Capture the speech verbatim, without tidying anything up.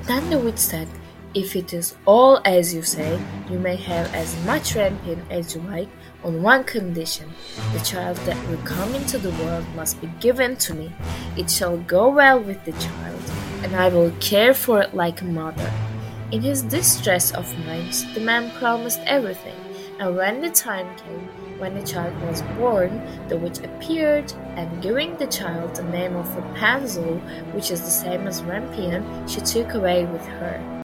Then the witch said, "If it is all as you say, you may have as much rampion as you like, on one condition. The child that will come into the world must be given to me. It shall go well with the child, and I will care for it like a mother." In his distress of mind, the man promised everything, and when the time came, when the child was born, the witch appeared, and giving the child the name of Rapunzel, which is the same as Rampion, she took away with her.